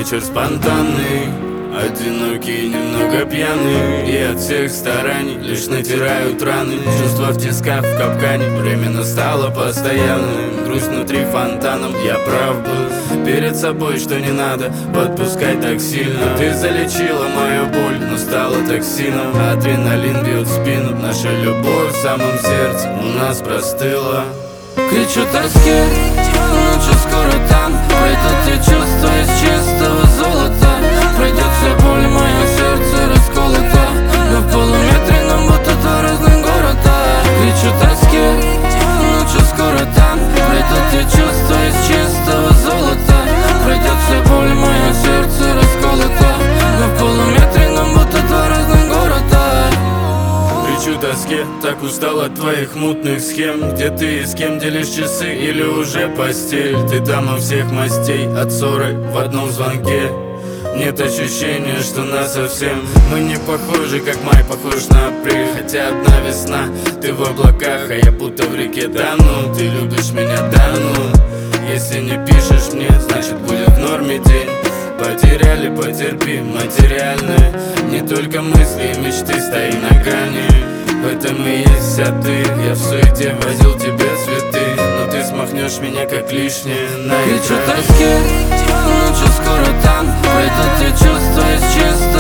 вечер спонтанный, одинокий, немного пьяный, и от всех стараний лишь натирают раны. Чувства в тисках, в капкане, временно стало постоянным. Грусть внутри фонтаном, я прав был перед собой, что не надо подпускать так сильно. Ты залечила мою боль, но стала токсином. Адреналин бьет в спину, наша любовь в самом сердце у нас простыла. Кричу тоске, ночью скоро там пройдут те чувства из чистого золота. Пройдет вся боль, мое сердце расколото, но в полуметре нам будто два разных города. Кричу тоске, ночью скоро там пройдут те чувства из чистого золота. Пройдет вся боль, мое сердце расколото, но в полуметре нам будто два разных города. Кричу тоске, так устал от твоих мутных схем. Где ты и с кем делишь часы или уже постель? Ты дама всех мастей, от ссоры в одном звонке. Нет ощущения, что насовсем мы не похожи, как май похож на апрель. Хотя одна весна, ты в облаках, а я будто в реке. Да ну, ты любишь меня, да ну. Если не пишешь мне, значит будет в норме день. Потеряли, потерпи, материальное. Не только мысли и мечты, стои на грани. В этом и есть вся ты. Я в суете возил тебе цветы, но ты смахнешь меня как лишнее на экране. Кричу тоске, ночью скоро там пройдут те чувства из чистого